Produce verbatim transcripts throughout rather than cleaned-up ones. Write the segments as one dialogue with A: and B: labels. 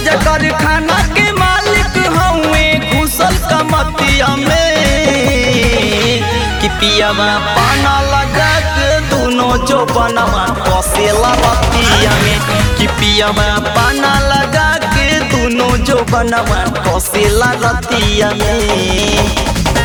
A: राजा कारखाना के मालिक हवे घुसल कमतिया में कि पियावा पाना लगा के दोनों जो बनवा कसेला बतिया में कि पियावा पाना लगा के दोनों जो बनवा कसेला रतिया में।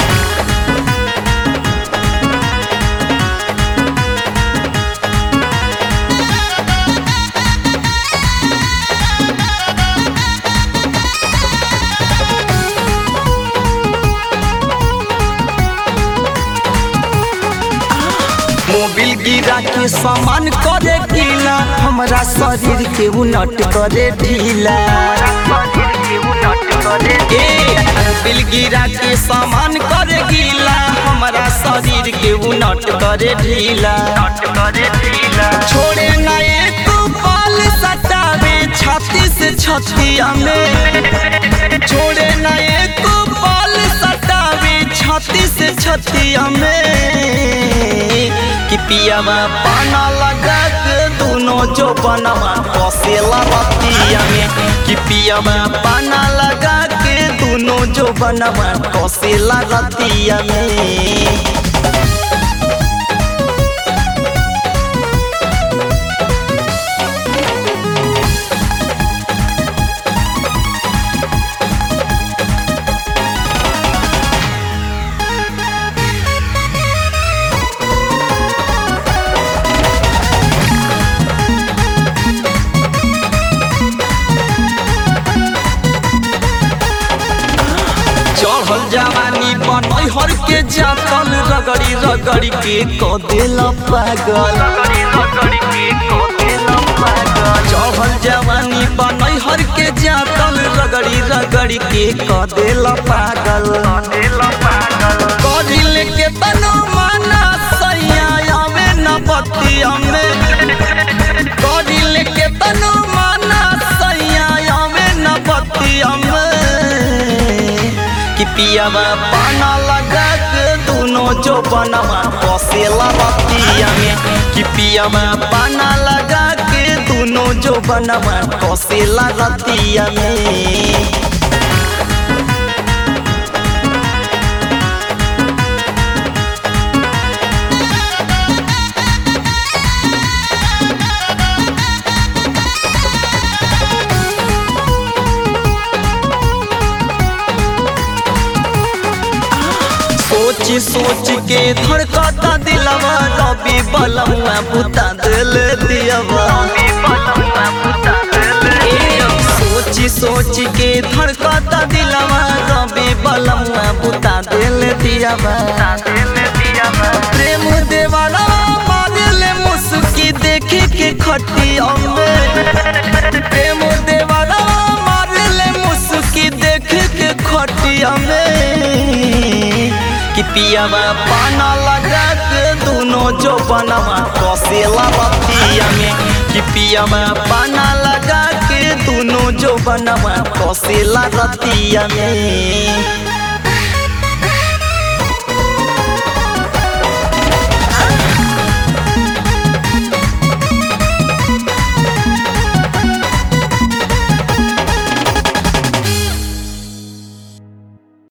A: मोबिल गिरा के सामान करे गीला हमारा शरीर के उलट करे ढीला। मोबिल गिरा के सामान करे गीला हमारा शरीर के उलट करे ढीला। छोड़े ना एक पाल सटावे छाती से छतिया में। छोड़े ना एक पाल सटावे छाती से छतिया में कि पियावा पाना लगा के दोनों जो बनवा कसेला बतिया में कि पियावा पाना लगा के दोनों जो बनवा कसेला रतिया में। चढ़ल जवानी बनई हर के जातल रगड़ी रगड़ी के कदेला पागल। चढ़ल जवानी बनई हर के जातल रगड़ी रगड़ी के कदेला पागल। कदिल के तनो माना सैया में न बतिया में। कदिल के तनो माना सैया में न बतिया में कि पियावा पाना लगा के दोनों जो बनवा कसेला बतिया में कि पियावा पाना लगा के दोनों जो बनवा कसेला रतिया में। सोच सोच के धड़कता दिलवा रवि बलमुआ बुता दिल दियावा। सोच सोच के धड़कता दिलवा रवि बलमुआ बुता दिल दियावा। प्रेम देवाला मारिल मुस्की देखे के खटिया में। प्रेम देवाला मारिल मुस्की देखे के खटिया में कि पियावा पाना लगा के दोनों जो बनवा कसेला बतिया में कि पियावा पाना लगा के दोनों जो बनवा कसेला रतिया में।